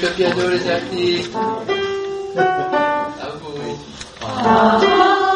avec le piano, les artistes. À vous, oui.